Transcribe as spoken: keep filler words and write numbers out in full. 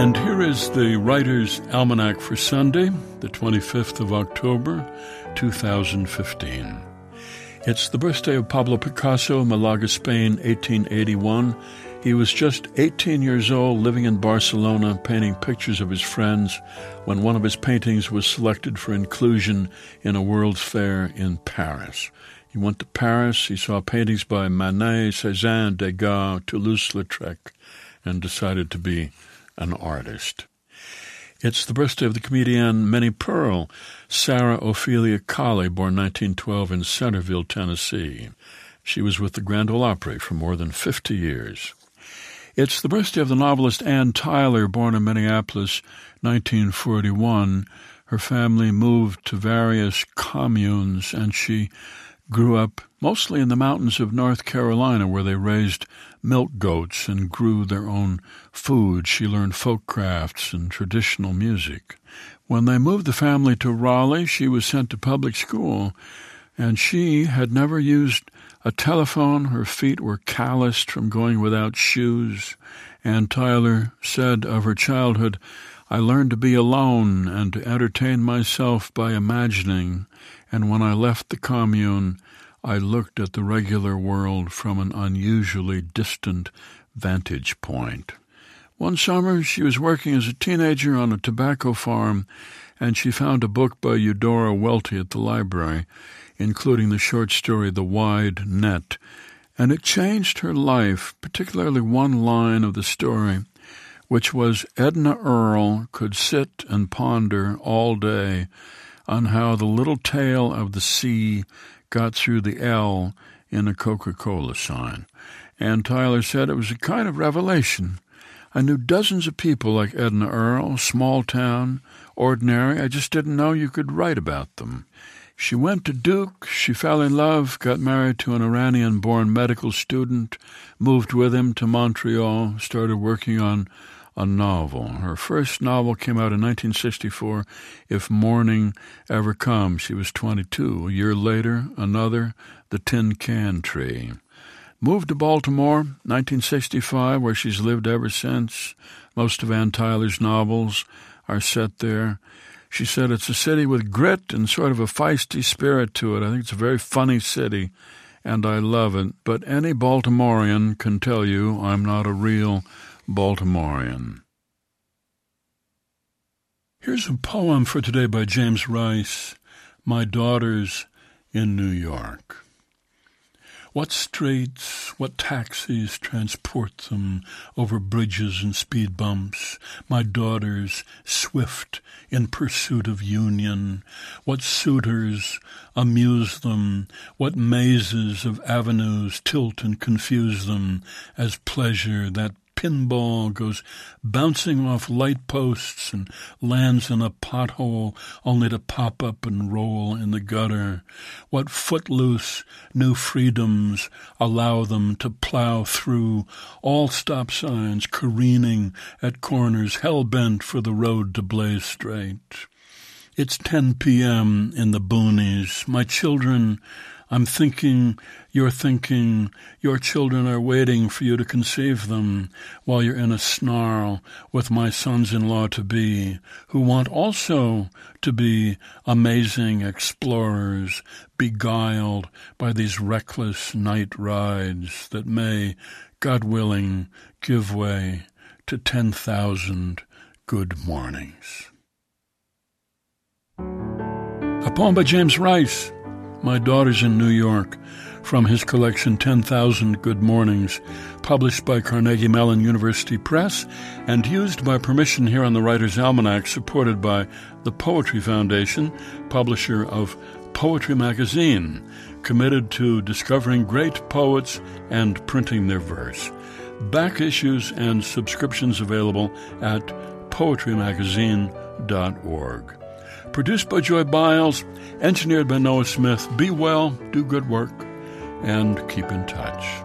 And here is the Writer's Almanac for Sunday, the twenty-fifth of October, two thousand fifteen. It's the birthday of Pablo Picasso, Malaga, Spain, eighteen eighty-one. He was just eighteen years old, living in Barcelona, painting pictures of his friends, when one of his paintings was selected for inclusion in a World's Fair in Paris. He went to Paris, he saw paintings by Manet, Cézanne, Degas, Toulouse-Lautrec, and decided to be an artist. It's the birthday of the comedian Minnie Pearl, Sarah Ophelia Colley, born nineteen twelve in Centerville, Tennessee. She was with the Grand Ole Opry for more than fifty years. It's the birthday of the novelist Ann Tyler, born in Minneapolis, nineteen forty-one. Her family moved to various communes, and she grew up mostly in the mountains of North Carolina, where they raised milk goats and grew their own food. She learned folk crafts and traditional music. When they moved the family to Raleigh, she was sent to public school, and she had never used a telephone. Her feet were calloused from going without shoes. Ann Tyler said of her childhood, "I learned to be alone and to entertain myself by imagining, and when I left the commune, I looked at the regular world from an unusually distant vantage point." One summer, she was working as a teenager on a tobacco farm, and she found a book by Eudora Welty at the library, including the short story The Wide Net, and it changed her life, particularly one line of the story, which was Edna Earle could sit and ponder all day on how the little tail of the C got through the L in a Coca-Cola sign. Ann Tyler said it was a kind of revelation. I knew dozens of people like Edna Earle, small town, ordinary. I just didn't know you could write about them. She went to Duke, she fell in love, got married to an Iranian-born medical student, moved with him to Montreal, started working on a novel. Her first novel came out in nineteen sixty-four, If Morning Ever Comes. She was twenty-two. A year later, another, The Tin Can Tree. Moved to Baltimore, nineteen sixty-five, where she's lived ever since. Most of Ann Tyler's novels are set there. She said it's a city with grit and sort of a feisty spirit to it. I think it's a very funny city, and I love it. But any Baltimorean can tell you I'm not a real Baltimorean. Here's a poem for today by James Rice, My Daughters in New York. What streets, what taxis transport them over bridges and speed bumps, my daughters swift in pursuit of union? What suitors amuse them? What mazes of avenues tilt and confuse them as pleasure, that pinball, goes bouncing off light posts and lands in a pothole only to pop up and roll in the gutter? What footloose new freedoms allow them to plow through all stop signs, careening at corners, hell-bent for the road to blaze straight? It's ten p.m. in the boonies. My children, I'm thinking, you're thinking, your children are waiting for you to conceive them while you're in a snarl with my sons-in-law-to-be, who want also to be amazing explorers, beguiled by these reckless night rides that may, God willing, give way to ten thousand good mornings. A poem by James Rice, My Daughters in New York, from his collection ten thousand Good Mornings, published by Carnegie Mellon University Press and used by permission here on the Writer's Almanac, supported by the Poetry Foundation, publisher of Poetry Magazine, committed to discovering great poets and printing their verse. Back issues and subscriptions available at poetry magazine dot org. Produced by Joy Biles, engineered by Noah Smith. Be well, do good work, and keep in touch.